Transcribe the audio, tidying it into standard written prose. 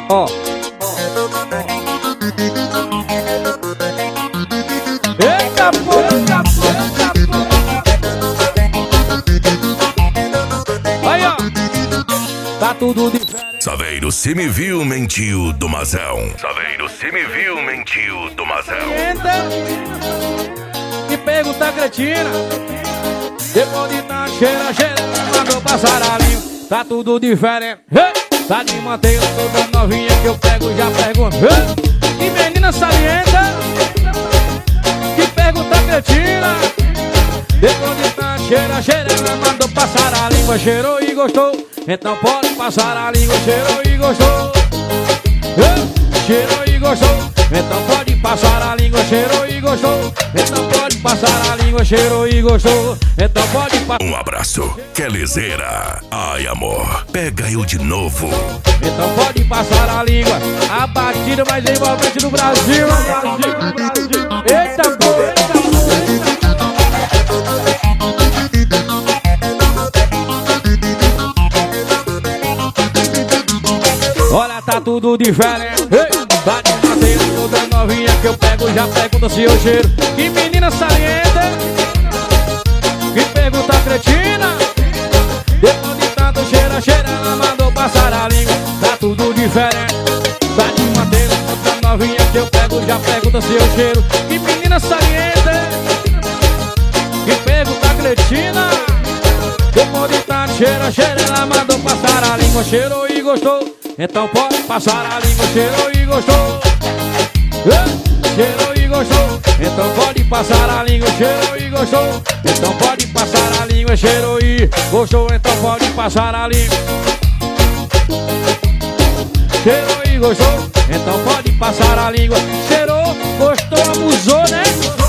Ó. Eita porra, aí, ó. Tá tudo diferente. Saveiro, se me viu, mentiu do Mazão. Saveiro, se me viu, mentiu do Mazão. Que pergunta cretina. Depois de tá cheira, mandou passar a língua. Tá tudo diferente. Tá de manteiga, toda novinha que eu pego, já pergunto. Que menina salienta. Que pergunta cretina. Depois de tá cheira, ela mandou passar a língua. Cheirou e gostou, então pode passar a língua. Cheirou e gostou. Cheirou e gostou, então pode passar a língua. Cheirou e gostou, então pode passar a língua. Cheirou e gostou, então pode passar. Um abraço, Kelezeira. Ai, amor, pega eu de novo. Então pode passar a língua. A batida mais envolvente do Brasil. Eita porra, olha, tá tudo diferente. Tá de madeira, toda novinha que eu pego, já pergunta se eu cheiro. Que menina saliente. Que pergunta cretina. Depois de tanto cheira, ela mandou passar a língua. Tá tudo diferente. Tá de madeira, toda novinha que eu pego, já pergunta se eu cheiro. Que menina saliente. Que pergunta cretina. Depois de tanto cheira, ela mandou passar a língua. Cheirou e gostou, então pode passar a língua. Cheirou e gostou. Cheirou e gostou, então pode passar a língua. Cheirou e gostou, então pode passar a língua. Cheirou e gostou, então pode passar a língua. Cheirou e gostou, então pode passar a língua. Cheirou, gostou, abusou, né?